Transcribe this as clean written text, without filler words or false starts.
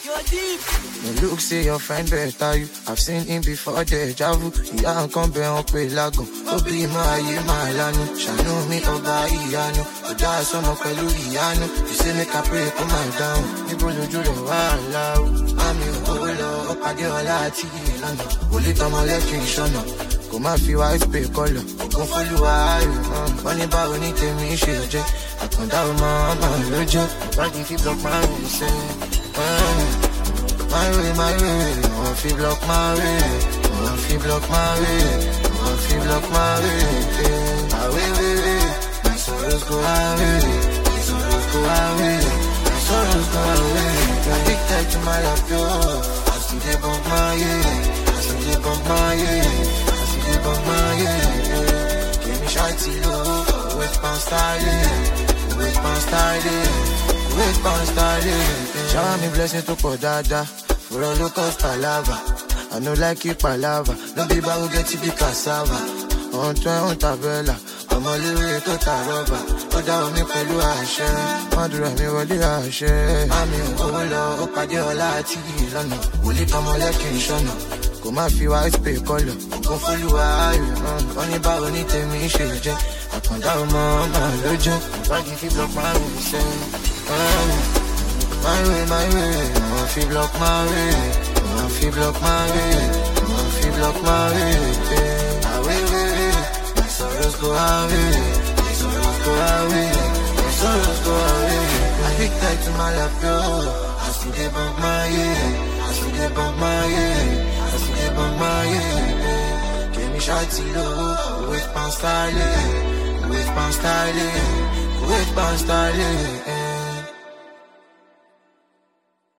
You're deep. You look, say your friend better you. I've seen him before, deja vu. Yeah, come be on pay lagun. Obi ma ye ma lanu. Shanu me oba iyanu. Oda somo pẹ̀lú iyanu. You say make I pray, come on down. Níbo lójú rẹ̀ wá láwù. Mami ò lọ, ó pàdé ọlá àti ìlànà. Wòlé tọmọ lẹ́kìn ìṣọ́nà. Kò má fi white pay kọ́lọ̀. Ògùn fólúwa ayò. Wọ́n ní báwo ní tèmi ṣe jẹ́. Àkàndá ọmọ ló jẹ́. Body fi block my way, say. My way, my way. Wọ́n fi block my way. Wọ́n fi block my way. Wọ́n fi block my way. My way, way, way. My sorrows go away. My sorrows go away. My sorrows go away. Addicted to my love, yo. I still dey bump my yeah. I still dey bump my yeah. I still dey bump my yeah. Give me shawty low. Always bounce styling. Always bounce styling. Always bounce styling. Shower me blessings to pour dada. For all the cost palava. I know like it palava. No be bago get to be cassava. On toi, on tabella. I'm all the way to Taroba. Ó dá omi pẹ̀lú àṣẹ. Mádùúrà mi wọlé àṣẹ. Mami ò lọ, ó pàdé ọlá àti ìlànà. Wòlé tọmọ lẹ́kìn ìṣọ́nà. Kò má fi white pay kọ́lọ̀. Ògùn fólúwa ayò. Wọ́n ní báwo ní tèmi ṣe jẹ́. Àkàndá ọmọ ló jẹ́. Body fi block my way, say. My way, my way. Wọ́n fi block my way. Wọ́n fi block my way. Wọ́n fi block my way. My way, way, way. My sorrows go away. My sorrows go away. My sorrows go away. Addicted to my love, yo. I still dey bump my yeah. I still dey bump my yeah. I still dey bump my yeah. Give me shawty low. Always bounce styling. Always bounce styling. Always bounce styling.